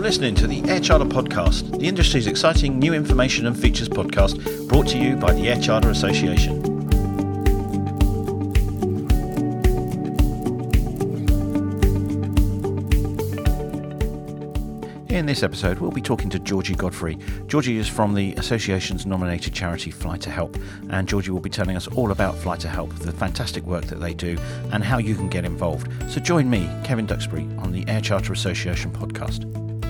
listening to the Air Charter Podcast, the industry's exciting new information and features podcast brought to you by the Air Charter Association. In this episode, we'll be talking to Georgie Godfrey. Georgie is from the Association's nominated charity Fly to Help, and Georgie will be telling us all about Fly to Help, the fantastic work that they do, and how you can get involved. So join me, Kevin Duxbury, on the Air Charter Association podcast.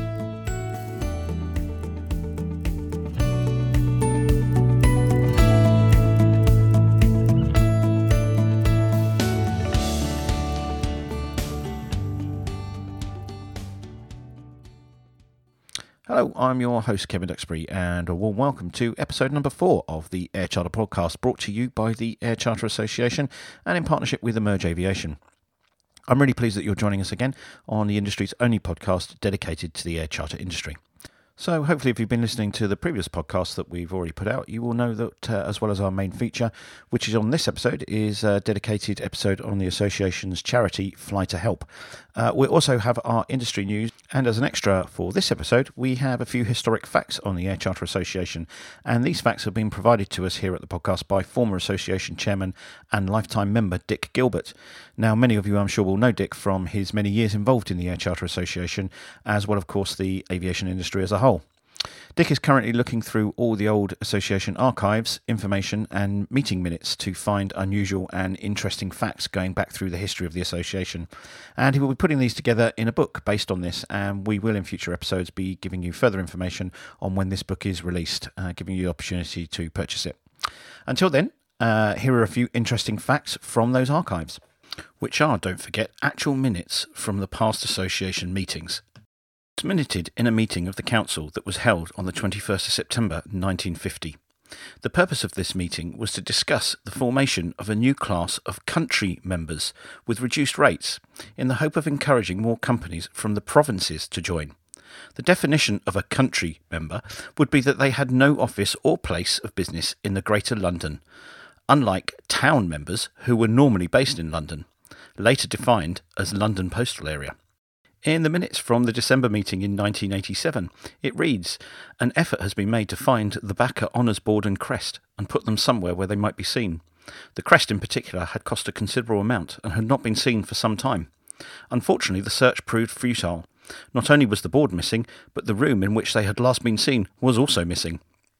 Hello, I'm your host Kevin Duxbury, and a warm welcome to episode number 4 of the Air Charter Podcast, brought to you by the Air Charter Association and in partnership with Emerge Aviation. I'm really pleased that you're joining us again on the industry's only podcast dedicated to the air charter industry. So hopefully if you've been listening to the previous podcasts that we've already put out, you will know that as well as our main feature, which is on this episode, is a dedicated episode on the Association's charity Fly to Help. We also have our industry news, and as an extra for this episode, we have a few historic facts on the Air Charter Association, and these facts have been provided to us here at the podcast by former Association Chairman and lifetime member Dick Gilbert. Now, many of you I'm sure will know Dick from his many years involved in the Air Charter Association, as well of course the aviation industry as a whole. Dick is currently looking through all the old association archives, information and meeting minutes to find unusual and interesting facts going back through the history of the association. And he will be putting these together in a book based on this, and we will in future episodes be giving you further information on when this book is released, giving you the opportunity to purchase it. Until then, here are a few interesting facts from those archives, which are, don't forget, actual minutes from the past association meetings. It was minuted in a meeting of the council that was held on the 21st of September 1950. The purpose of this meeting was to discuss the formation of a new class of country members with reduced rates, in the hope of encouraging more companies from the provinces to join. The definition of a country member would be that they had no office or place of business in the Greater London, unlike town members who were normally based in London, later defined as London Postal Area. In the minutes from the December meeting in 1987, it reads, "An effort has been made to find the Backer Honours Board and crest and put them somewhere where they might be seen. The crest in particular had cost a considerable amount and had not been seen for some time. Unfortunately, the search proved futile. Not only was the board missing, but the room in which they had last been seen was also missing."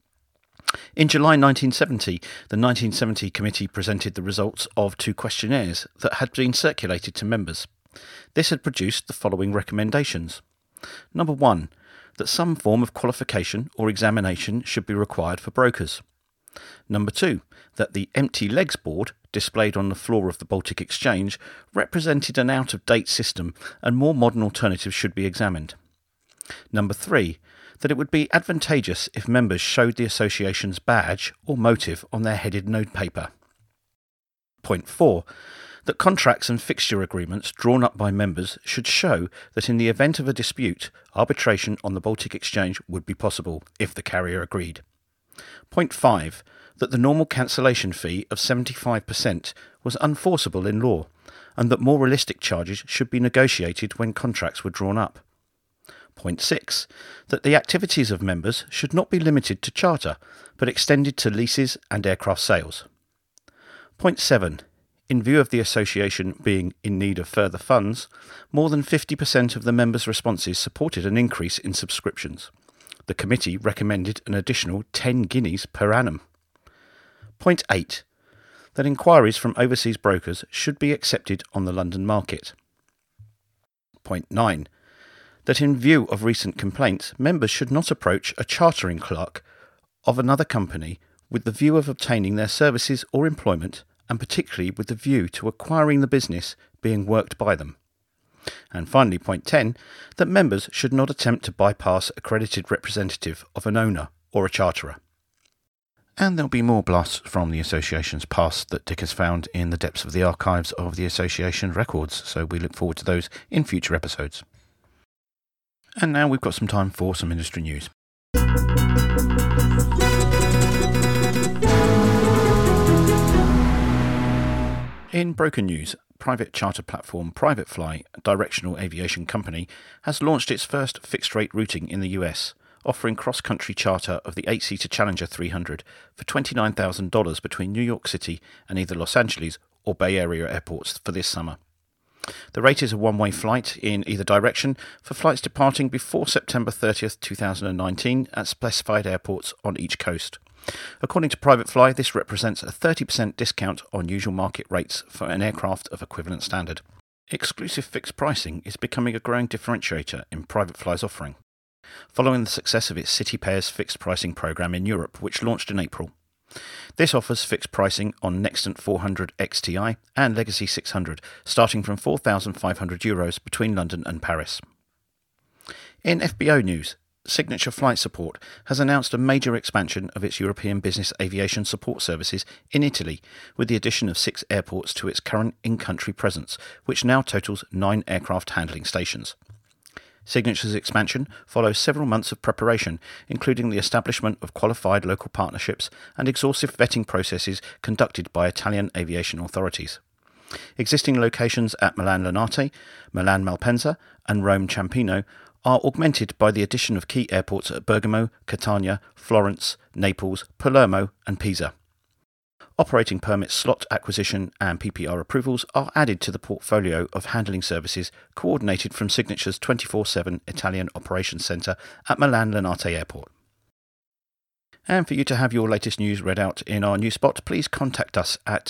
In July 1970, the 1970 committee presented the results of 2 questionnaires that had been circulated to members. This had produced the following recommendations. Number 1, that some form of qualification or examination should be required for brokers. Number 2, that the empty legs board, displayed on the floor of the Baltic Exchange, represented an out-of-date system and more modern alternatives should be examined. Number 3, that it would be advantageous if members showed the association's badge or motive on their headed notepaper. Point 4, that contracts and fixture agreements drawn up by members should show that in the event of a dispute, arbitration on the Baltic Exchange would be possible if the carrier agreed. Point 5, that the normal cancellation fee of 75% was unenforceable in law, and that more realistic charges should be negotiated when contracts were drawn up. Point 6, that the activities of members should not be limited to charter, but extended to leases and aircraft sales. Point 7, in view of the association being in need of further funds, more than 50% of the members' responses supported an increase in subscriptions. The committee recommended an additional 10 guineas per annum. Point 8, that inquiries from overseas brokers should be accepted on the London market. Point 9, that in view of recent complaints, members should not approach a chartering clerk of another company with the view of obtaining their services or employment, and particularly with the view to acquiring the business being worked by them. And finally, point 10, that members should not attempt to bypass accredited representative of an owner or a charterer. And there'll be more blasts from the association's past that Dick has found in the depths of the archives of the association records, so we look forward to those in future episodes. And now we've got some time for some industry news. In broker news, private charter platform PrivateFly, a directional aviation company, has launched its first fixed-rate routing in the US, offering cross-country charter of the 8-seater Challenger 300 for $29,000 between New York City and either Los Angeles or Bay Area airports for this summer. The rate is a one-way flight in either direction for flights departing before September 30th, 2019 at specified airports on each coast. According to PrivateFly, this represents a 30% discount on usual market rates for an aircraft of equivalent standard. Exclusive fixed pricing is becoming a growing differentiator in PrivateFly's offering, following the success of its City Pairs fixed pricing program in Europe, which launched in April. This offers fixed pricing on Nextant 400 XTI and Legacy 600, starting from €4,500 between London and Paris. In FBO news, Signature Flight Support has announced a major expansion of its European business aviation support services in Italy, with the addition of 6 airports to its current in-country presence, which now totals 9 aircraft handling stations. Signature's expansion follows several months of preparation, including the establishment of qualified local partnerships and exhaustive vetting processes conducted by Italian aviation authorities. Existing locations at Milan Linate, Milan Malpensa and Rome Ciampino are augmented by the addition of key airports at Bergamo, Catania, Florence, Naples, Palermo and Pisa. Operating permits, slot acquisition and PPR approvals are added to the portfolio of handling services coordinated from Signature's 24/7 Italian Operations Centre at Milan Linate Airport. And for you to have your latest news read out in our news spot, please contact us at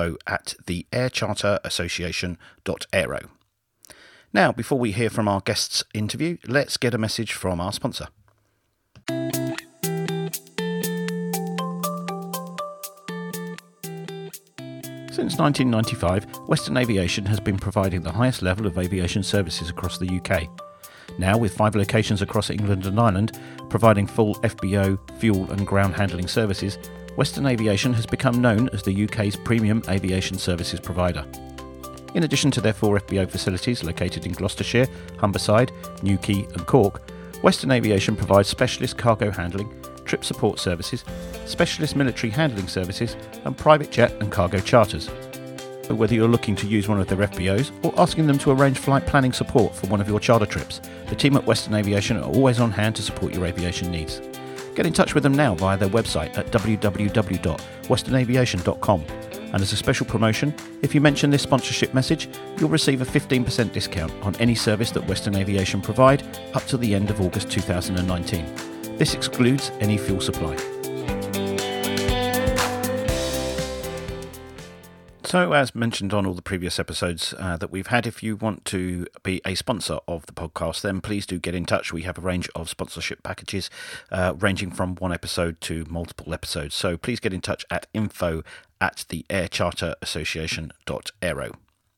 info@theaircharterassociation.aero. Now, before we hear from our guest's interview, let's get a message from our sponsor. Since 1995, Western Aviation has been providing the highest level of aviation services across the UK. Now, with 5 locations across England and Ireland, providing full FBO, fuel and ground handling services, Western Aviation has become known as the UK's premium aviation services provider. In addition to their 4 FBO facilities located in Gloucestershire, Humberside, Newquay and Cork, Western Aviation provides specialist cargo handling, trip support services, specialist military handling services and private jet and cargo charters. But whether you're looking to use one of their FBOs or asking them to arrange flight planning support for one of your charter trips, the team at Western Aviation are always on hand to support your aviation needs. Get in touch with them now via their website at www.westernaviation.com. And as a special promotion, if you mention this sponsorship message, you'll receive a 15% discount on any service that Western Aviation provide up to the end of August 2019. This excludes any fuel supply. So, as mentioned on all the previous episodes that we've had, if you want to be a sponsor of the podcast, then please do get in touch. We have a range of sponsorship packages ranging from 1 episode to multiple episodes. So please get in touch at info@theaircharterassociation.aero.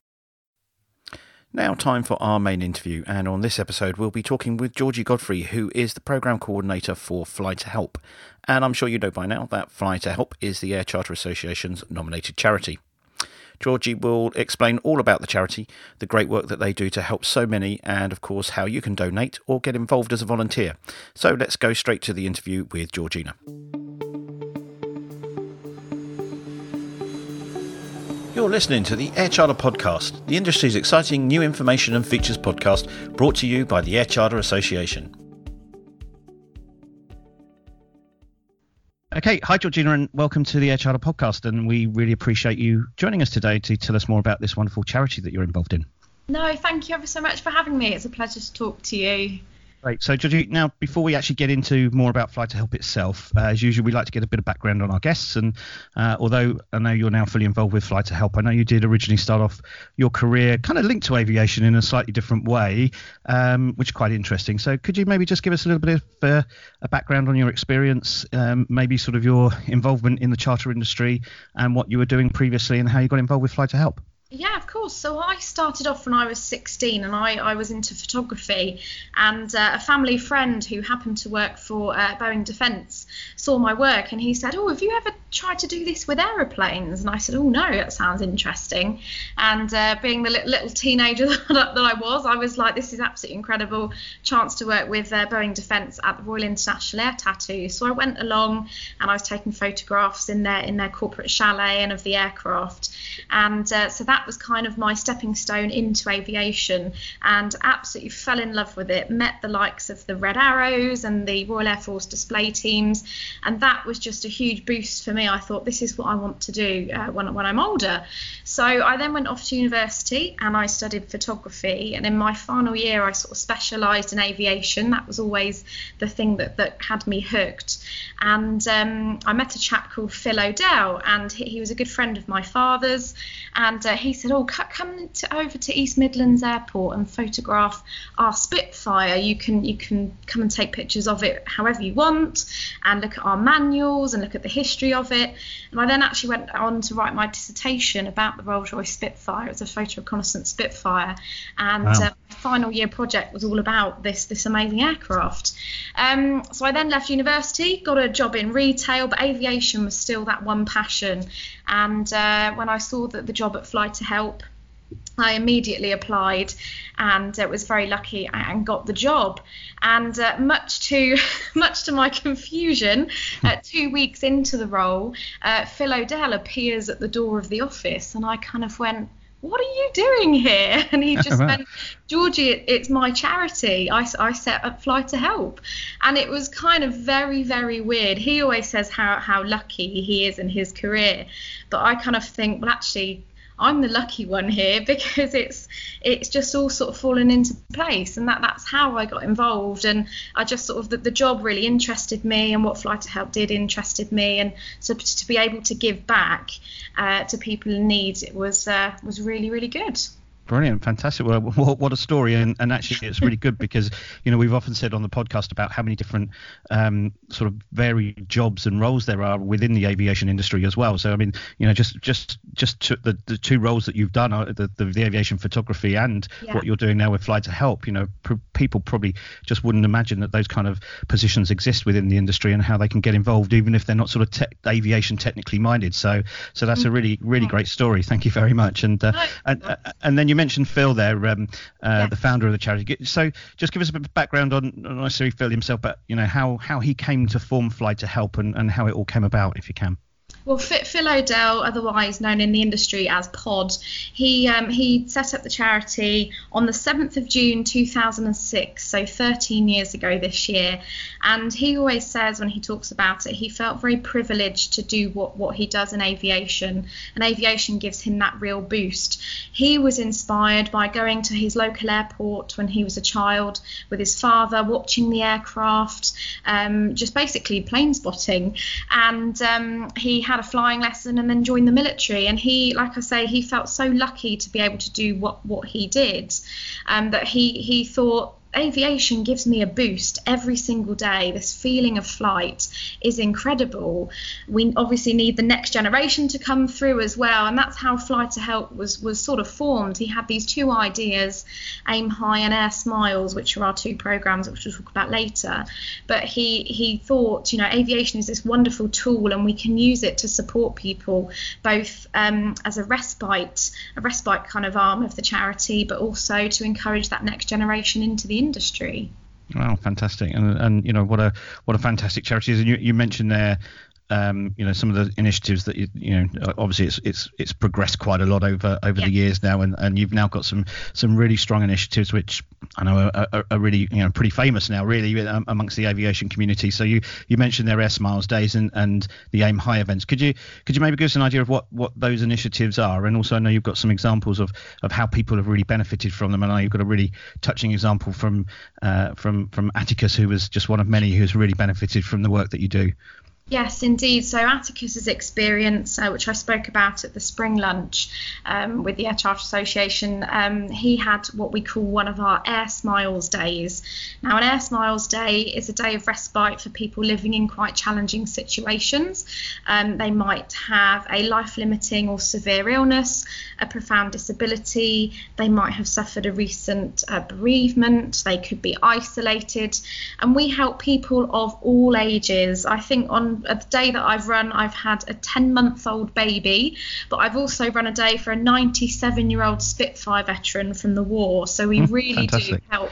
Now, time for our main interview, and on this episode we'll be talking with Georgie Godfrey, who is the Programme Coordinator for Fly to Help. And I'm sure you know by now that Fly to Help is the Air Charter Association's nominated charity. Georgie will explain all about the charity, the great work that they do to help so many, and of course how you can donate or get involved as a volunteer. So let's go straight to the interview with Georgina. You're listening to the Air Charter Podcast, the industry's exciting new information and features podcast brought to you by the Air Charter Association. Okay, hi Georgina and welcome to the Air Charter Podcast, and we really appreciate you joining us today to tell us more about this wonderful charity that you're involved in. No, thank you ever so much for having me. It's a pleasure to talk to you. Great. So, Georgie, now before we actually get into more about Fly to Help itself, as usual, we like to get a bit of background on our guests. And although I know you're now fully involved with Fly to Help, I know you did originally start off your career kind of linked to aviation in a slightly different way, which is quite interesting. So could you maybe just give us a little bit of a background on your experience, maybe sort of your involvement in the charter industry and what you were doing previously and how you got involved with Fly to Help? Yeah, of course. So I started off when I was 16 and I was into photography, and a family friend who happened to work for Boeing Defence saw my work and he said, "Oh, have you ever tried to do this with aeroplanes?" And I said, "Oh no, that sounds interesting." And being the little teenager that I was like, this is absolutely incredible chance to work with Boeing Defence at the Royal International Air Tattoo. So I went along and I was taking photographs in their corporate chalet and of the aircraft. And so that that was kind of my stepping stone into aviation, and absolutely fell in love with it. Met the likes of the Red Arrows and the Royal Air Force display teams, and that was just a huge boost for me. I thought, this is what I want to do when I'm older. So I then went off to university and I studied photography, and in my final year I sort of specialised in aviation. That was always the thing that had me hooked. And I met a chap called Phil O'Dell, and he was a good friend of my father's, and he said, oh, come over to East Midlands Airport and photograph our Spitfire. You can come and take pictures of it however you want, and look at our manuals and look at the history of it. And I then actually went on to write my dissertation about the Rolls-Royce Spitfire. It was a photo reconnaissance Spitfire, and wow. My final year project was all about this amazing aircraft. So I then left university, got a job in retail, but aviation was still that one passion. And when I saw that the job at Fly to Help, I immediately applied, and was very lucky and got the job. And much to my confusion, 2 weeks into the role, Phil O'Dell appears at the door of the office, and I kind of went, what are you doing here? And he just went, Georgie, it's my charity. I set up Fly to Help. And it was kind of very, very weird. He always says how lucky he is in his career, but I kind of think, well, actually, I'm the lucky one here, because it's just all sort of fallen into place, and that's how I got involved. And I just sort of, the job really interested me, and what Fly to Help did interested me, and so to be able to give back to people in need, it was really, really good. Brilliant, fantastic. Well, what a story, and actually it's really good because, you know, we've often said on the podcast about how many different sort of varied jobs and roles there are within the aviation industry as well. So I mean, you know, just the two roles that you've done, the aviation photography and what you're doing now with Fly to Help, you know, people probably just wouldn't imagine that those kind of positions exist within the industry and how they can get involved even if they're not sort of aviation technically minded. So that's a really great story. Thank you very much. And then you mentioned Phil there, the founder of the charity. So just give us a bit of background on not necessarily Phil himself, but you know how he came to form Fly to Help and how it all came about, if you can. Well, Phil O'Dell, otherwise known in the industry as Pod, he set up the charity on the 7th of June 2006, so 13 years ago this year. And he always says when he talks about it, he felt very privileged to do what he does in aviation, and aviation gives him that real boost. He was inspired by going to his local airport when he was a child with his father, watching the aircraft, just basically plane spotting. And he had a flying lesson and then joined the military, and he, like I say, he felt so lucky to be able to do what he did, that he thought, aviation gives me a boost every single day. This feeling of flight is incredible. We obviously need the next generation to come through as well, and that's how Fly to Help was sort of formed. He had these two ideas, Aim High and Air Smiles, which are our two programs, which we'll talk about later. But he thought, you know, aviation is this wonderful tool, and we can use it to support people both as a respite kind of arm of the charity, but also to encourage that next generation into the industry. Wow, fantastic. And you know, what a fantastic charity is. And you mentioned there you know, some of the initiatives that you know, obviously it's progressed quite a lot over the years now, and you've now got some really strong initiatives which I know are really, you know, pretty famous now really amongst the aviation community. So you mentioned their Air Smiles Days and the Aim High events. Could you maybe give us an idea of what those initiatives are? And also I know you've got some examples of how people have really benefited from them, and I know you've got a really touching example from Atticus, who was just one of many who's really benefited from the work that you do. Yes, indeed. So Atticus's experience, which I spoke about at the spring lunch with the Air Charter Association, he had what we call one of our Air Smiles Days. Now, an Air Smiles Day is a day of respite for people living in quite challenging situations. They might have a life-limiting or severe illness, a profound disability. They might have suffered a recent bereavement. They could be isolated. And we help people of all ages. I think on a day that I've run, I've had a 10-month-old baby, but I've also run a day for a 97-year-old Spitfire veteran from the war. So we really do help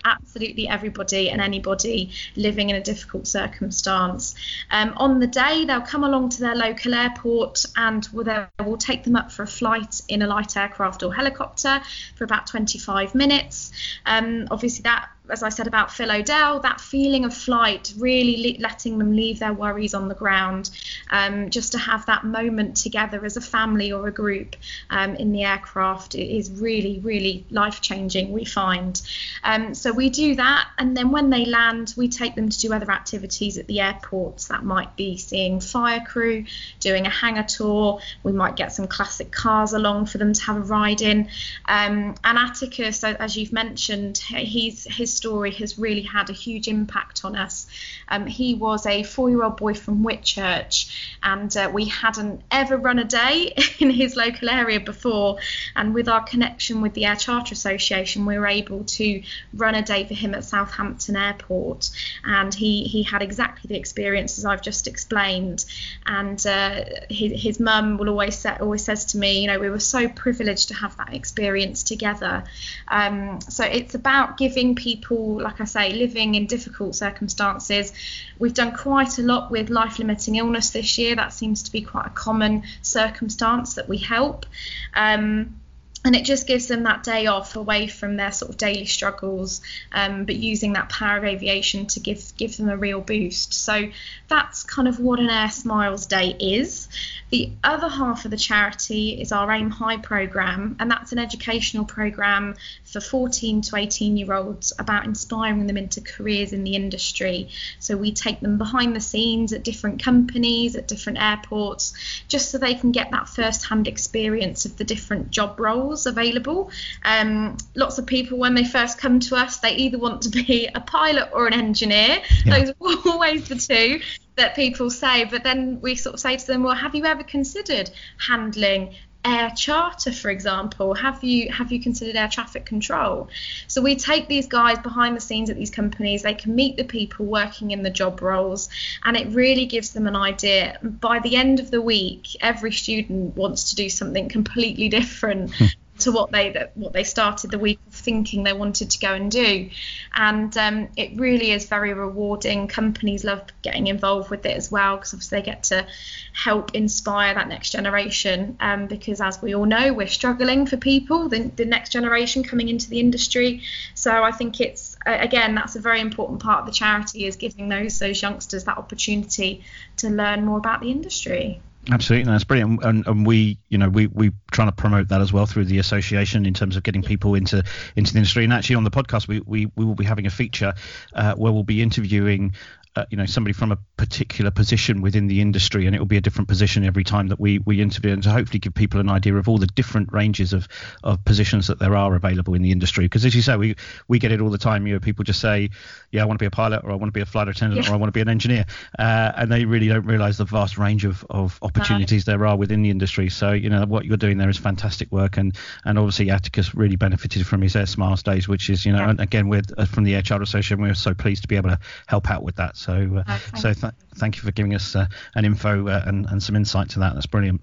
absolutely everybody and anybody living in a difficult circumstance. On the day, they'll come along to their local airport, and we'll take them up for a flight in a light aircraft or helicopter for about 25 minutes. Obviously that, as I said about Phil O'Dell, that feeling of flight, really letting them leave their worries on the ground, just to have that moment together as a family or a group in the aircraft is really, really life-changing, we find. So we do that, and then when they land, we take them to do other activities at the airports. That might be seeing fire crew, doing a hangar tour. We might get some classic cars along for them to have a ride in. And Atticus, as you've mentioned, his story has really had a huge impact on us. He was a 4-year-old boy from Whitchurch, and we hadn't ever run a day in his local area before, and with our connection with the Air Charter Association, we were able to run a day for him at Southampton Airport, and he had exactly the experiences I've just explained. And his mum will always says to me, you know, we were so privileged to have that experience together. So it's about giving people, like I say, living in difficult circumstances. We've done quite a lot with life-limiting illness this year. That seems to be quite a common circumstance that we help. And it just gives them that day off away from their sort of daily struggles, but using that power of aviation to give them a real boost. So that's kind of what an Air Smiles Day is. The other half of the charity is our Aim High programme, and that's an educational programme for 14 to 18-year-olds about inspiring them into careers in the industry. So we take them behind the scenes at different companies, at different airports, just so they can get that first-hand experience of the different job roles available. Lots of people, when they first come to us, they either want to be a pilot or an engineer. Yeah. Those are always the two that people say, but then we sort of say to them, well, have you ever considered handling air charter, for example? Have you considered air traffic control? So we take these guys behind the scenes at these companies. They can meet the people working in the job roles, and it really gives them an idea. By the end of the week, every student wants to do something completely different to what they started the week thinking they wanted to go and do. And it really is very rewarding. Companies love getting involved with it as well, because obviously they get to help inspire that next generation, because as we all know, we're struggling for people, the next generation coming into the industry. So I think it's, again, that's a very important part of the charity, is giving those youngsters that opportunity to learn more about the industry. Absolutely, that's brilliant, and we trying to promote that as well through the association in terms of getting people into the industry. And actually, on the podcast, we will be having a feature where we'll be interviewing somebody from a particular position within the industry, and it will be a different position every time that we interview, and to hopefully give people an idea of all the different ranges of positions that there are available in the industry. Because as you say, we get it all the time. People just say, yeah, I want to be a pilot, or I want to be a flight attendant, or I want to be an engineer, and they really don't realise the vast range of opportunities there are within the industry. So what you're doing there is fantastic work, and obviously Atticus really benefited from his Air Smiles Days, which is and again, we're from the Air Charter Association, we're so pleased to be able to help out with that. So thank you for giving us an info and some insight to that. That's brilliant.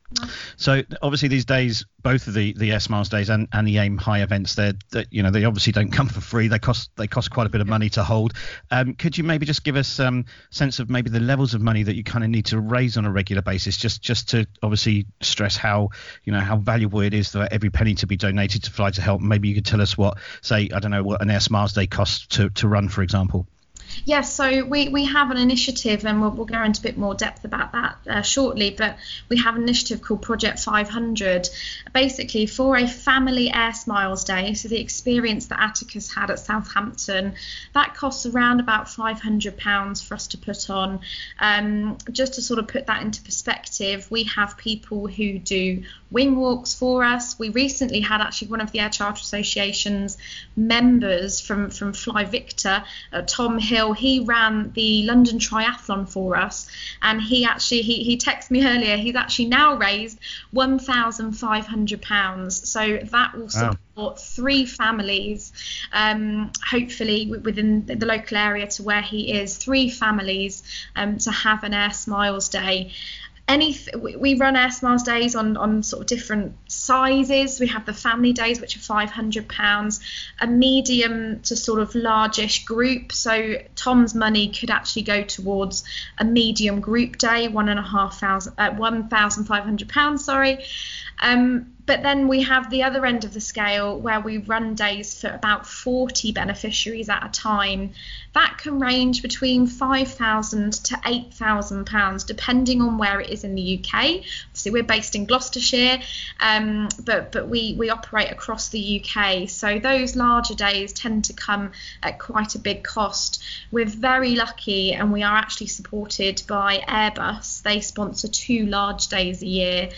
So obviously these days, both of the Air Smiles Days and the Aim High events, they obviously don't come for free. They cost quite a bit of money to hold. Could you maybe just give us some sense of maybe the levels of money that you kind of need to raise on a regular basis, just to obviously stress how valuable it is for every penny to be donated to Fly to Help? Maybe you could tell us what an Air Smiles Day costs to run, for example. Yes, so we have an initiative, and we'll go into a bit more depth about that shortly, but we have an initiative called Project 500, basically for a family Air Smiles Day. So the experience that Atticus had at Southampton, that costs around about £500 for us to put on. Just to sort of put that into perspective, we have people who do wing walks for us. We recently had actually one of the Air Charter Association's members from Fly Victor, Tom Hill. He ran the London Triathlon for us, and he texted me earlier. He's actually now raised £1,500, so that will support 3 families, hopefully within the local area to where he is, 3 families to have an Air Smiles Day. We run Air Smiles Days on sort of different sizes. We have the family days, which are £500, a medium to sort of largish group. So Tom's money could actually go towards a medium group day, £1,500, sorry. But then we have the other end of the scale where we run days for about 40 beneficiaries at a time. That can range between £5,000 to £8,000 depending on where it is in the UK. Obviously we're based in Gloucestershire, but we operate across the UK. So those larger days tend to come at quite a big cost. We're very lucky, and we are actually supported by Airbus. They sponsor 2 large days a year,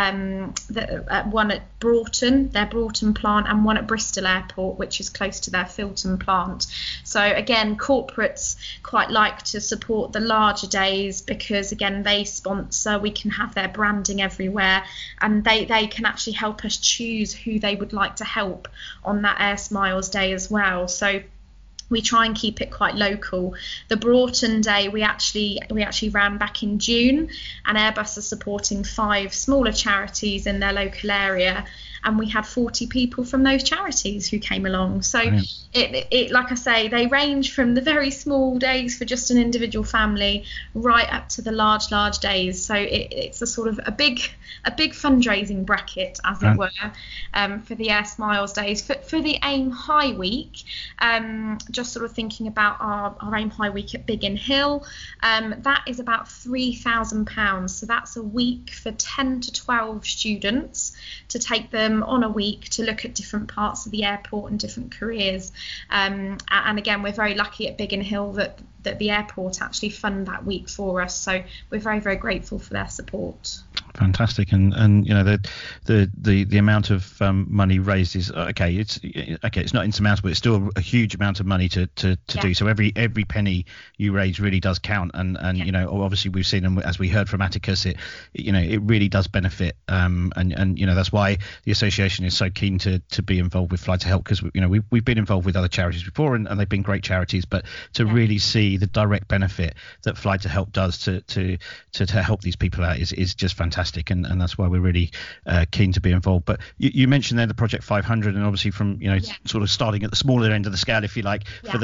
one at Broughton, their Broughton plant, and one at Bristol Airport, which is close to their Filton plant. So again, corporates quite like to support the larger days because again they sponsor, we can have their branding everywhere, and they can actually help us choose who they would like to help on that Air Smiles day as well. So we try and keep it quite local. The Broughton Day we actually ran back in June, and Airbus are supporting 5 smaller charities in their local area, and we had 40 people from those charities who came along. So it like I say, they range from the very small days for just an individual family right up to the large days. So it's a sort of a big fundraising bracket, as it were, for the Air Smiles days. For the Aim High Week, just sort of thinking about our Aim High Week at Biggin Hill, that is about £3,000. So that's a week for 10 to 12 students to take them on a week to look at different parts of the airport and different careers. And again, we're very lucky at Biggin Hill that the airport actually fund that week for us. So we're very, very grateful for their support. Fantastic. And you know, the amount of money raised is okay. It's not insurmountable. It's still a huge amount of money to do. So every penny you raise really does count. And you know, obviously we've seen, and as we heard from Atticus, it really does benefit. And you know, that's why the association is so keen to be involved with Fly to Help, because you know we've been involved with other charities before, and they've been great charities, but to really see the direct benefit that Fly to Help does to help these people out is just fantastic. And that's why we're really keen to be involved. But you mentioned there the Project 500, and obviously from sort of starting at the smaller end of the scale, if you like, for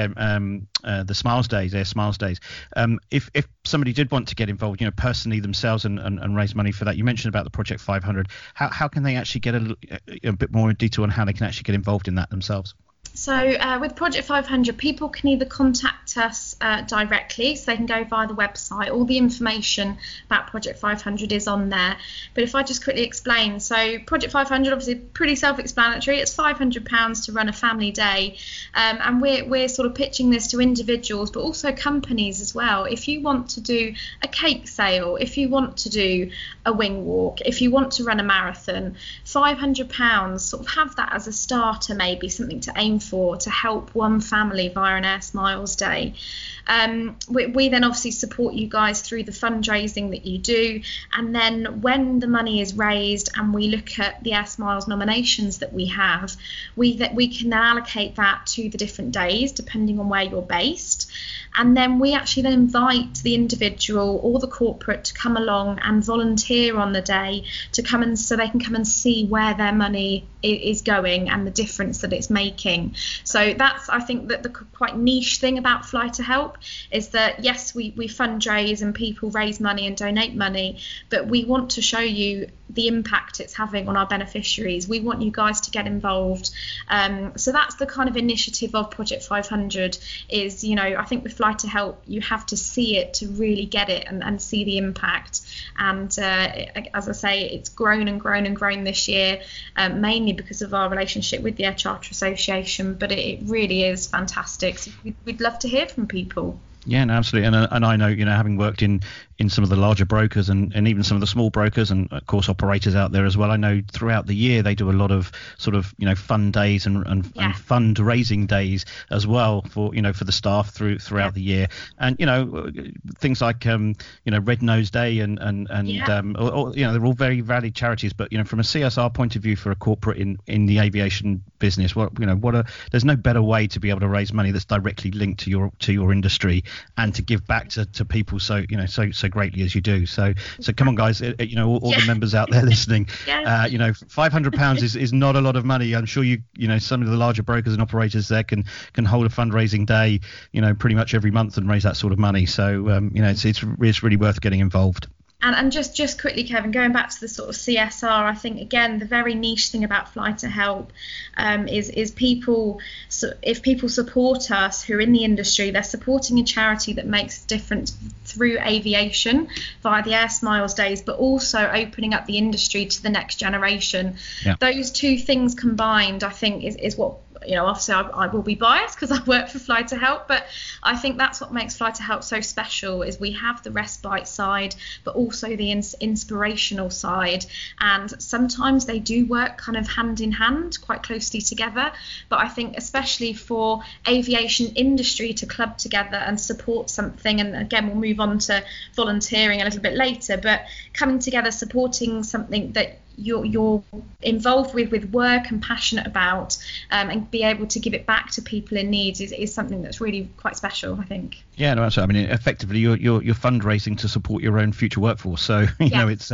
the Smiles Days, Air Smiles Days. If somebody did want to get involved, you know, personally themselves and raise money for that, you mentioned about the Project 500. How can they actually get a bit more detail on how they can actually get involved in that themselves? So with Project 500, people can either contact us directly, so they can go via the website. All the information about Project 500 is on there. But if I just quickly explain, so Project 500, obviously pretty self-explanatory. It's £500 to run a family day, and we're sort of pitching this to individuals, but also companies as well. If you want to do a cake sale, if you want to do a wing walk, if you want to run a marathon, £500, sort of have that as a starter, maybe something to aim for, to help one family via an Air Smiles Day. We then obviously support you guys through the fundraising that you do, and then when the money is raised and we look at the Air Smiles nominations that we have, we can allocate that to the different days depending on where you're based. And then we actually then invite the individual or the corporate to come along and volunteer on the day to come and so they can come and see where their money is going and the difference that it's making. So that's, I think, that the quite niche thing about Fly to Help is that yes, we fundraise and people raise money and donate money, but we want to show you the impact it's having on our beneficiaries. We want you guys to get involved. So that's the kind of initiative of Project 500 is, you know, I think with Fly to Help, you have to see it to really get it and see the impact. And as I say, it's grown and grown and grown this year, mainly because of our relationship with the Air Charter Association, but it really is fantastic. So we'd love to hear from people. Yeah, no, absolutely. And I know, you know, having worked in some of the larger brokers and even some of the small brokers and of course operators out there as well, I know throughout the year they do a lot of sort of, you know, fun days and fundraising days as well for, you know, for the staff throughout the year. And, you know, things like, you know, Red Nose Day and you know, they're all very valid charities. But, you know, from a CSR point of view for a corporate in the aviation business, there's no better way to be able to raise money that's directly linked to your industry and to give back to people so so greatly as you do. So come on, guys, all the members out there listening, £500 is not a lot of money. I'm sure some of the larger brokers and operators there can hold a fundraising day, pretty much every month and raise that sort of money. So it's really worth getting involved. And just quickly, Kevin, going back to the sort of CSR, I think, again, the very niche thing about Fly to Help is people, so if people support us who are in the industry, they're supporting a charity that makes a difference through aviation via the Air Smiles Days, but also opening up the industry to the next generation. Yeah. Those two things combined, I think, is what, obviously I will be biased because I work for Fly to Help, but I think that's what makes Fly to Help so special, is we have the respite side, but also the inspirational side. And sometimes they do work kind of hand in hand, quite closely together. But I think especially for aviation industry to club together and support something, and again, we'll move on to volunteering a little bit later, but coming together, supporting something that you're involved with work and passionate about, and be able to give it back to people in need is something that's really quite special, I think. Yeah, no, absolutely. I mean, effectively, you're fundraising to support your own future workforce. So it's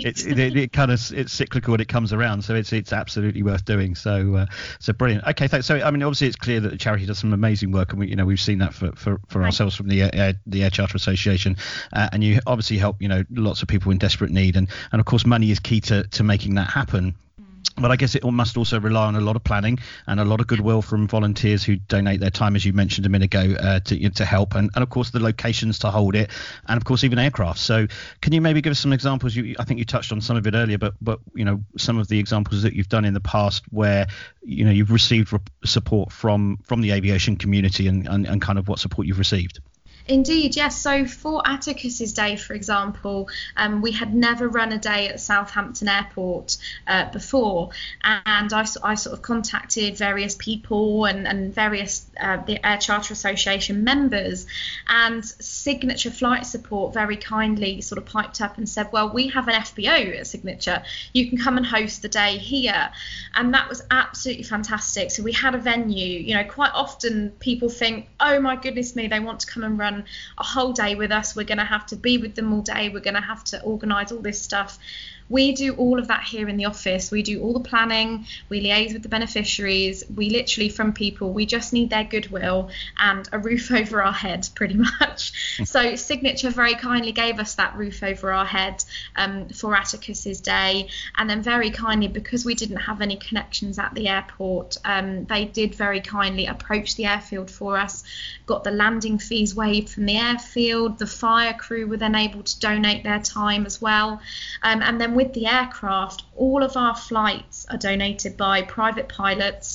it's cyclical and it comes around. So it's absolutely worth doing. So brilliant. Okay, thanks. So I mean, obviously, it's clear that the charity does some amazing work, and we've seen that for ourselves from the Air Charter Association, and you obviously help lots of people in desperate need, and of course, money is key to making that happen. But I guess it must also rely on a lot of planning and a lot of goodwill from volunteers who donate their time, as you mentioned a minute ago, to help, and of course the locations to hold it, and of course even aircraft. So can you maybe give us some examples? I think you touched on some of it earlier, but some of the examples that you've done in the past where you've received support from the aviation community, and kind of what support you've received. Indeed, yes. So for Atticus's Day, for example, we had never run a day at Southampton Airport before, and I sort of contacted various people and various the Air Charter Association members, and Signature Flight Support very kindly sort of piped up and said, well, we have an FBO at Signature, you can come and host the day here. And that was absolutely fantastic. So we had a venue. Quite often people think, oh my goodness me, they want to come and run a whole day with us, we're going to have to be with them all day, we're going to have to organise all this stuff. We do all of that here in the office. We do all the planning, we liaise with the beneficiaries, we literally, from people, we just need their goodwill and a roof over our head, pretty much. So Signature very kindly gave us that roof over our head for Atticus's Day, and then very kindly, because we didn't have any connections at the airport, they did very kindly approach the airfield for us, got the landing fees waived from the airfield, the fire crew were then able to donate their time as well, and then with the aircraft, all of our flights are donated by private pilots,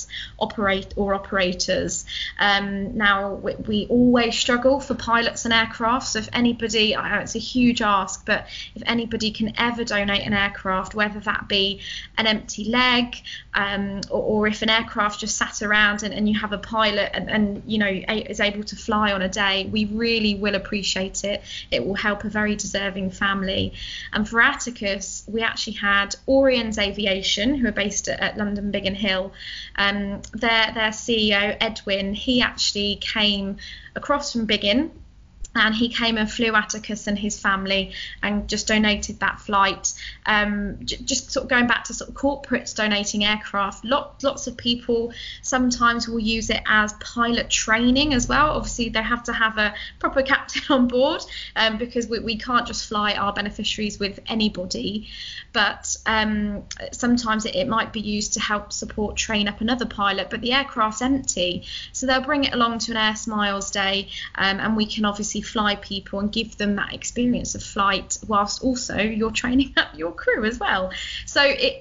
operators. Now, we always struggle for pilots and aircraft, so if anybody, I know it's a huge ask, but if anybody can ever donate an aircraft, whether that be an empty leg, or if an aircraft just sat around and you have a pilot and is able to fly on a day, we really will appreciate it. It will help a very deserving family. And for Atticus, we actually had Orions Aviation, who are based at London Biggin Hill. Their CEO, Edwin, he actually came across from Biggin, and he came and flew Atticus and his family and just donated that flight. Just sort of going back to sort of corporates donating aircraft, lots of people sometimes will use it as pilot training as well. Obviously they have to have a proper captain on board, because we can't just fly our beneficiaries with anybody, but sometimes it might be used to help support train up another pilot, but the aircraft's empty, so they'll bring it along to an Air Smiles Day, and we can obviously fly people and give them that experience of flight whilst also you're training up your crew as well. So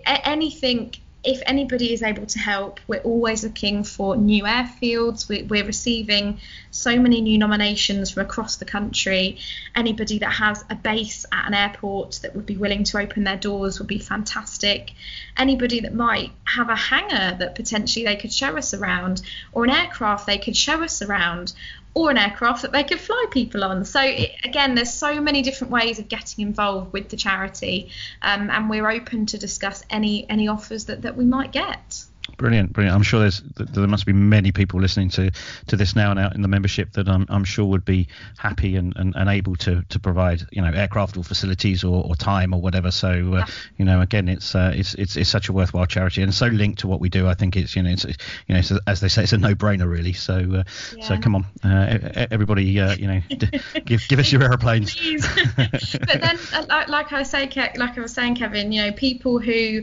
if anybody is able to help, we're always looking for new airfields. We're receiving so many new nominations from across the country. Anybody that has a base at an airport that would be willing to open their doors would be fantastic. Anybody that might have a hangar that potentially they could show us around, or an aircraft they could show us around, or an aircraft that they could fly people on. So again, there's so many different ways of getting involved with the charity, and we're open to discuss any offers that we might get. Brilliant. I'm sure there must be many people listening to this now and out in the membership that I'm sure would be happy and able to provide, aircraft or facilities or time or whatever. So again, it's such a worthwhile charity and so linked to what we do. I think it's as they say, it's a no-brainer really. So come on, everybody, give us your aeroplanes. But then, like I was saying, Kevin, people who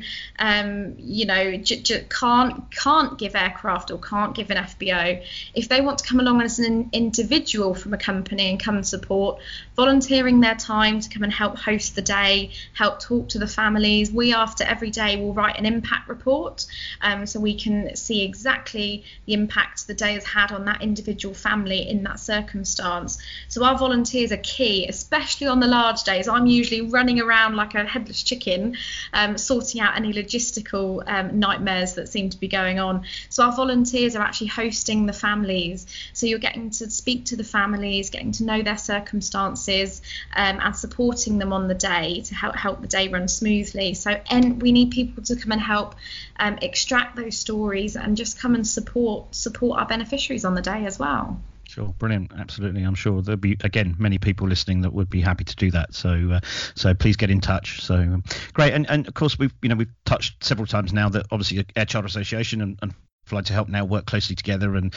can't give aircraft or can't give an FBO, if they want to come along as an individual from a company and come and support, volunteering their time to come and help host the day, help talk to the families. We, after every day, will write an impact report, so we can see exactly the impact the day has had on that individual family in that circumstance. So our volunteers are key, especially on the large days. I'm usually running around like a headless chicken, sorting out any logistical nightmares that seem to be going on. So our volunteers are actually hosting the families, so you're getting to speak to the families, getting to know their circumstances, and supporting them on the day to help the day run smoothly. So we need people to come and help extract those stories and just come and support our beneficiaries on the day as well. Sure, brilliant, absolutely. I'm sure there'll be, again, many people listening that would be happy to do that. So please get in touch. So great, and of course we've touched several times now that obviously Air Charter Association and Flight to Help now work closely together, and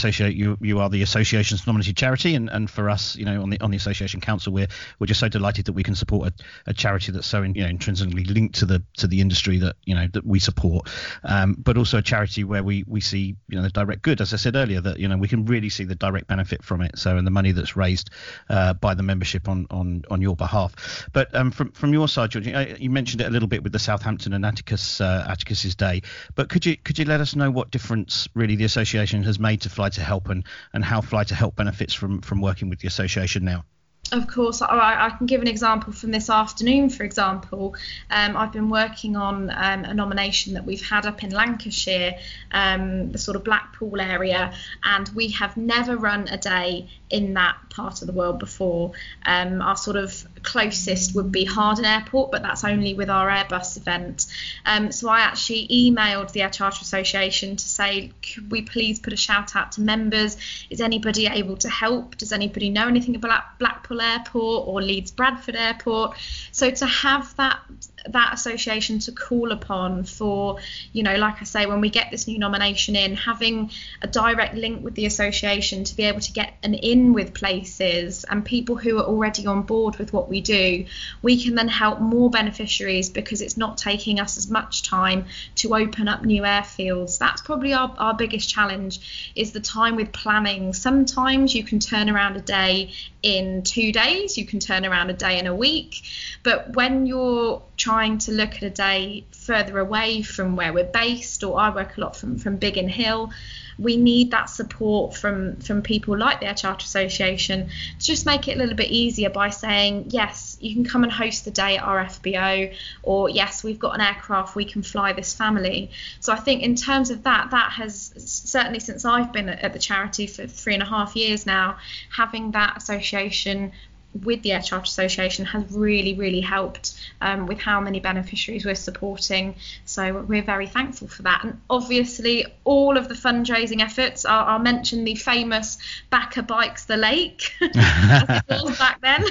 you are the association's nominated charity, and for us, on the association council, we're just so delighted that we can support a charity that's so intrinsically linked to the industry that that we support, but also a charity where we see the direct good, as I said earlier, that we can really see the direct benefit from it. So, and the money that's raised by the membership on your behalf. But from your side, George, you mentioned it a little bit with the Southampton and Atticus's Day, but could you let us know what difference really the association has made to Fly to Help and how Fly to Help benefits from working with the association now? Of course, I can give an example from this afternoon. For example, I've been working on a nomination that we've had up in Lancashire, the sort of Blackpool area, and we have never run a day in that part of the world before. Our sort of closest would be Harden Airport, but that's only with our Airbus event. So I actually emailed the Air Charter Association to say, could we please put a shout out to members? Is anybody able to help? Does anybody know anything about Blackpool Airport or Leeds Bradford Airport? So to have that association to call upon for, like I say, when we get this new nomination in, having a direct link with the association to be able to get an in with places and people who are already on board with what we do, we can then help more beneficiaries because it's not taking us as much time to open up new airfields. That's probably our biggest challenge, is the time with planning. Sometimes you can turn around a day in 2 days, you can turn around a day in a week, but when you're trying to look at a day further away from where we're based, or I work a lot from Biggin Hill, we need that support from people like the Air Charter Association to just make it a little bit easier by saying, yes, you can come and host the day at our FBO, or yes, we've got an aircraft, we can fly this family. So I think in terms of that has certainly, since I've been at the charity for 3.5 years now, having that association with the Air Charter Association has really, really helped with how many beneficiaries we're supporting. So we're very thankful for that. And obviously all of the fundraising efforts, I'll mention the famous Backer Bikes the Lake, as it was back then.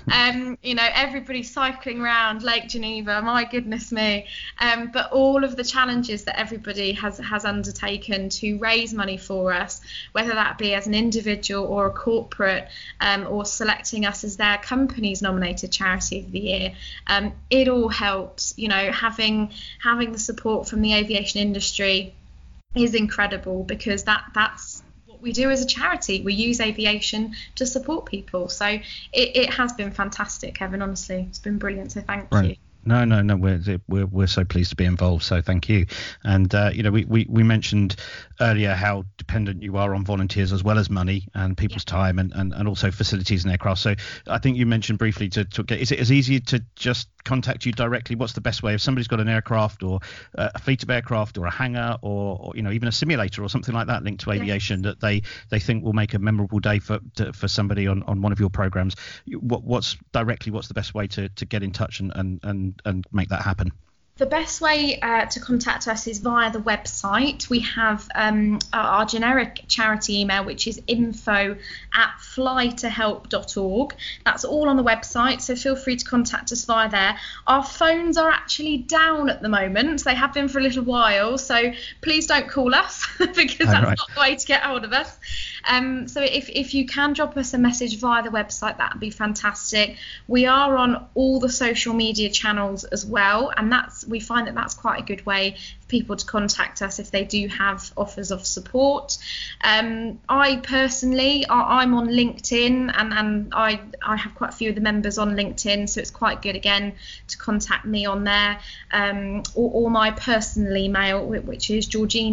Everybody cycling around Lake Geneva, my goodness me. But all of the challenges that everybody has undertaken to raise money for us, whether that be as an individual or a corporate, or selecting us as their company's nominated charity of the year, it all helps. Having the support from the aviation industry is incredible, because that's what we do as a charity. We use aviation to support people. So it has been fantastic, Kevin, honestly. It's been brilliant, so thank you. No, we're so pleased to be involved, so thank you. And we mentioned earlier how dependent you are on volunteers as well as money and people's time and also facilities and aircraft. So I think you mentioned briefly to get, is it as easy to just contact you directly? What's the best way if somebody's got an aircraft or a fleet of aircraft or a hangar or even a simulator or something like that linked to aviation that they think will make a memorable day for somebody on one of your programs? What's the best way to get in touch and make that happen? The best way to contact us is via the website. We have our generic charity email, which is info@flytohelp.org. That's all on the website, so feel free to contact us via there. Our phones are actually down at the moment. They have been for a little while, so please don't call us because that's not the way to get hold of us. So if you can drop us a message via the website, that would be fantastic. We are on all the social media channels as well, and we find that that's quite a good way for people to contact us if they do have offers of support. I personally, I'm on LinkedIn, and I have quite a few of the members on LinkedIn, so it's quite good again to contact me on there, or my personal email, which is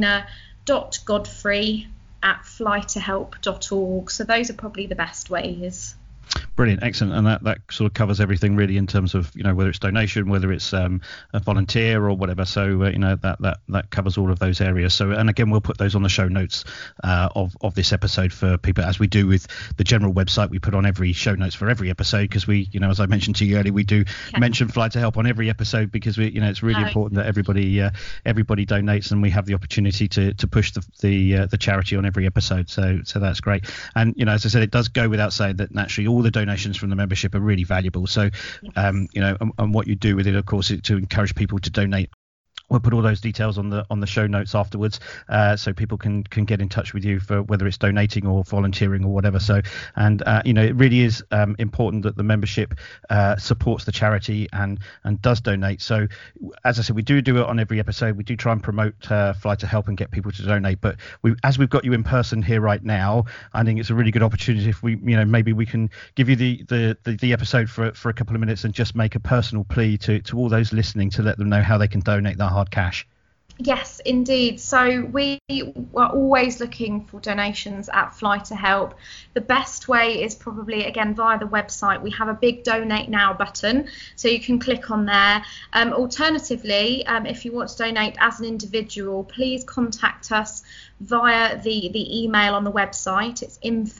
georgina.godfrey@flytohelp.org. So those are probably the best ways. Brilliant, excellent, and that sort of covers everything really in terms of whether it's donation, whether it's a volunteer or whatever. So that covers all of those areas. So, and again, we'll put those on the show notes of this episode for people, as we do with the general website. We put on every show notes for every episode because we, as I mentioned to you earlier, we do mention Fly to Help on every episode because it's really important that everybody donates, and we have the opportunity to push the charity on every episode. So that's great. And as I said, it does go without saying that naturally all the donations from the membership are really valuable. So, and what you do with it, of course, is to encourage people to donate. We'll put all those details on the show notes afterwards, so people can get in touch with you for whether it's donating or volunteering or whatever. So, and it really is important that the membership supports the charity and does donate. So, as I said, we do it on every episode. We do try and promote Fly to Help and get people to donate. But as we've got you in person here right now, I think it's a really good opportunity if we, maybe we can give you the episode for a couple of minutes and just make a personal plea to all those listening to let them know how they can donate that hard cash. Yes, indeed. So we are always looking for donations at Fly to Help. The best way is probably, again, via the website. We have a big Donate Now button, so you can click on there. Alternatively, if you want to donate as an individual, please contact us via the email on the website. It's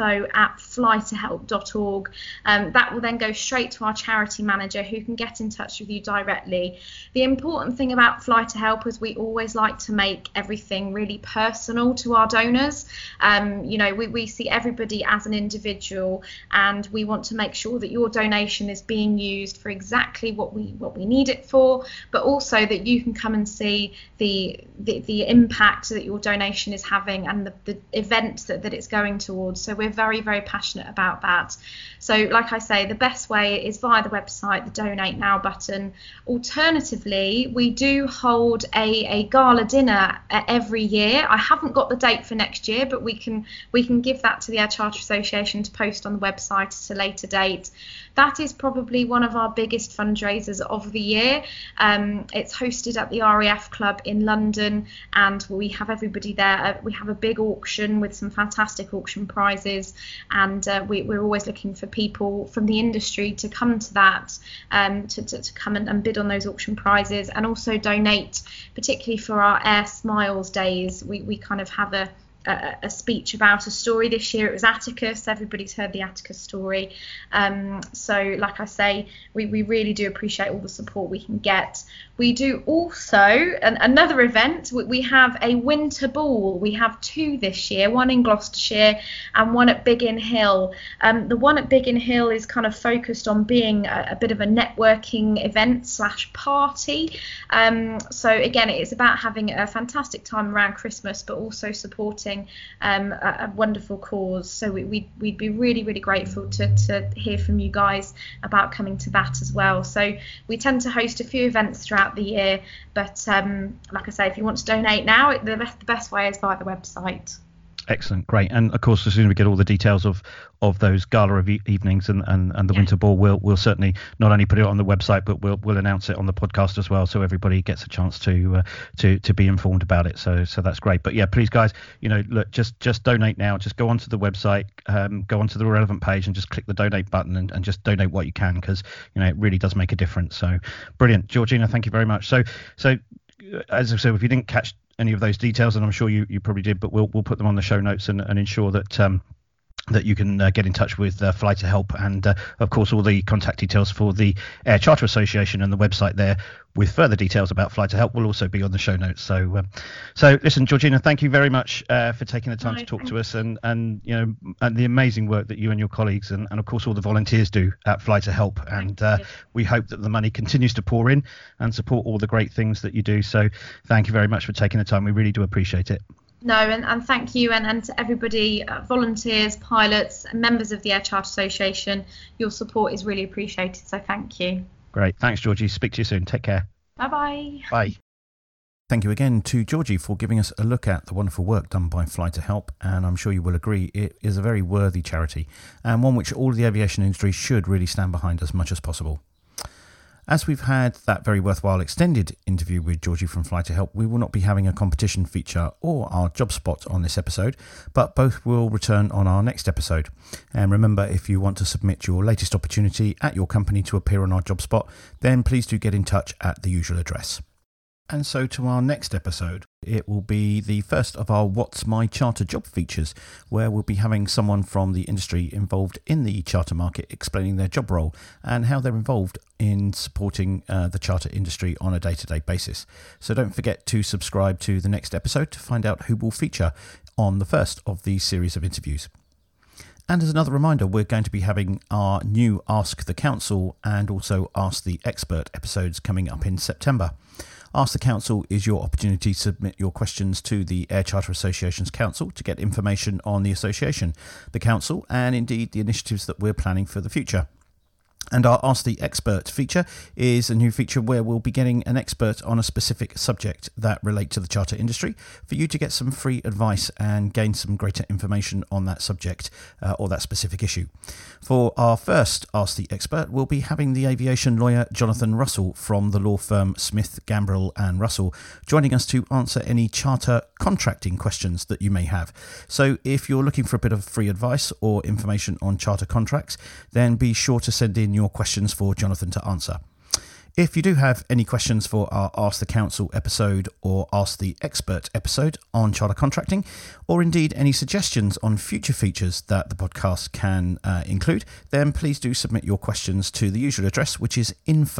info@flytohelp.org. That will then go straight to our charity manager, who can get in touch with you directly. The important thing about Fly to Help is we always like to make everything really personal to our donors. We see everybody as an individual, and we want to make sure that your donation is being used for exactly what we need it for, but also that you can come and see the impact that your donation is having and the events that it's going towards. So we're very, very passionate about that. So like I say, the best way is via the website, the Donate Now button. Alternatively, we do hold a gala dinner every year. I haven't got the date for next year, but we can give that to the Air Charter Association to post on the website at a later date. That is probably one of our biggest fundraisers of the year. It's hosted at the RAF Club in London, and we have everybody there. We have a big auction with some fantastic auction prizes, and we're always looking for people from the industry to come to that, to come and bid on those auction prizes, and also donate, particularly for our Air Smiles days. We kind of have a speech about a story. This year it was Atticus. Everybody's heard the Atticus story. So like I say, we really do appreciate all the support we can get. We do also another event. We have a winter ball. We have two this year, one in Gloucestershire and one at Biggin Hill. The one at Biggin Hill is kind of focused on being a bit of a networking event / party. So again, it's about having a fantastic time around Christmas, but also supporting a wonderful cause. So we'd be really, really grateful to hear from you guys about coming to that as well. So we tend to host a few events throughout the year, but like I say, if you want to donate now, the best way is via the website. Excellent, great. And of course, as soon as we get all the details of those gala evenings and the winter ball, we'll certainly not only put it on the website, but we'll announce it on the podcast as well, so everybody gets a chance to be informed about it. So that's great. But yeah, please guys, look, just donate now. Just go onto the website, go onto the relevant page, and just click the donate button and just donate what you can, because it really does make a difference. So brilliant, Georgina, thank you very much. So as I said, if you didn't catch any of those details, and I'm sure you probably did, but we'll put them on the show notes and ensure that that you can get in touch with Fly to Help, and of course all the contact details for the Air Charter Association and the website there with further details about Fly to Help will also be on the show notes. So listen, Georgina, thank you very much for taking the time to talk to us, and and the amazing work that you and your colleagues and of course all the volunteers do at Fly to Help, and we hope that the money continues to pour in and support all the great things that you do. So thank you very much for taking the time. We really do appreciate it. No, and thank you, and to everybody, volunteers, pilots, members of the Air Charter Association. Your support is really appreciated, so thank you. Great. Thanks, Georgie. Speak to you soon. Take care. Bye-bye. Bye. Thank you again to Georgie for giving us a look at the wonderful work done by Fly to Help, and I'm sure you will agree it is a very worthy charity and one which all of the aviation industry should really stand behind as much as possible. As we've had that very worthwhile extended interview with Georgie from Fly to Help, we will not be having a competition feature or our job spot on this episode, but both will return on our next episode. And remember, if you want to submit your latest opportunity at your company to appear on our job spot, then please do get in touch at the usual address. And so to our next episode, it will be the first of our What's My Charter Job features, where we'll be having someone from the industry involved in the charter market explaining their job role and how they're involved in supporting the charter industry on a day-to-day basis. So don't forget to subscribe to the next episode to find out who will feature on the first of these series of interviews. And as another reminder, we're going to be having our new Ask the Council and also Ask the Expert episodes coming up in September. Ask the Council is your opportunity to submit your questions to the Air Charter Association's Council to get information on the association, the Council, and indeed the initiatives that we're planning for the future. And our Ask the Expert feature is a new feature where we'll be getting an expert on a specific subject that relate to the charter industry for you to get some free advice and gain some greater information on that subject or that specific issue. For our first Ask the Expert, we'll be having the aviation lawyer Jonathan Russell from the law firm Smith, Gambrell and Russell joining us to answer any charter contracting questions that you may have. So if you're looking for a bit of free advice or information on charter contracts, then be sure to send in your questions for Jonathan to answer. If you do have any questions for our Ask the Council episode or Ask the Expert episode on charter contracting, or indeed any suggestions on future features that the podcast can include, then please do submit your questions to the usual address, which is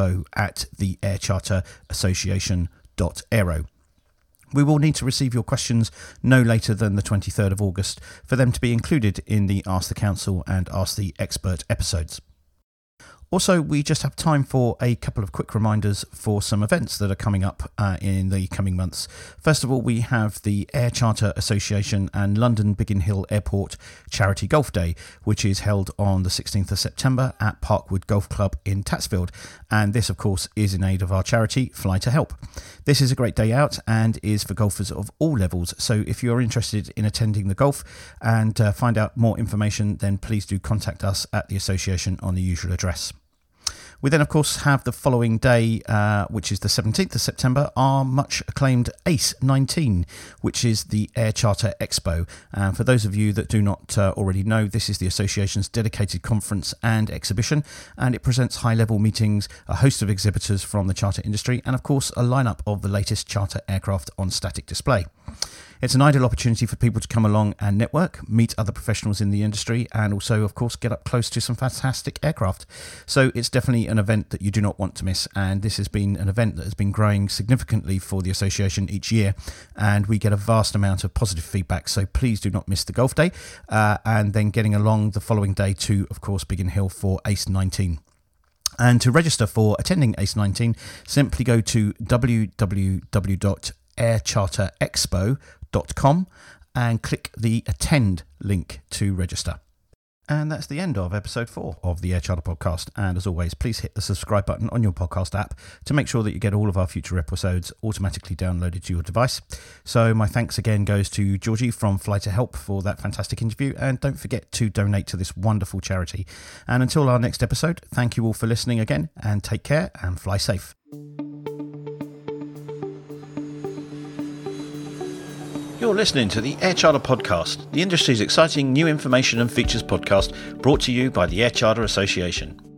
info@theaircharterassociation.aero. We will need to receive your questions no later than the 23rd of August for them to be included in the Ask the Council and Ask the Expert episodes. Also, we just have time for a couple of quick reminders for some events that are coming up in the coming months. First of all, we have the Air Charter Association and London Biggin Hill Airport Charity Golf Day, which is held on the 16th of September at Parkwood Golf Club in Tatsfield. And this, of course, is in aid of our charity, Fly to Help. This is a great day out and is for golfers of all levels. So if you're interested in attending the golf and find out more information, then please do contact us at the association on the usual address. We then, of course, have the following day, which is the 17th of September, our much acclaimed ACE 19, which is the Air Charter Expo. And for those of you that do not already know, this is the association's dedicated conference and exhibition, and it presents high-level meetings, a host of exhibitors from the charter industry, and of course, a lineup of the latest charter aircraft on static display. It's an ideal opportunity for people to come along and network, meet other professionals in the industry, and also, of course, get up close to some fantastic aircraft. So it's definitely an event that you do not want to miss, and this has been an event that has been growing significantly for the association each year, and we get a vast amount of positive feedback. So please do not miss the golf day, and then getting along the following day to, of course, Biggin Hill for ACE 19. And to register for attending ACE 19, simply go to www.aircharterexpo.com and click the attend link to register. And that's the end of episode 4 of the Air Charter Podcast. And as always, please hit the subscribe button on your podcast app to make sure that you get all of our future episodes automatically downloaded to your device. So my thanks again goes to Georgie from Fly to Help for that fantastic interview. And don't forget to donate to this wonderful charity. And until our next episode, thank you all for listening again, and take care and fly safe. You're listening to the Air Charter Podcast, the industry's exciting new information and features podcast brought to you by the Air Charter Association.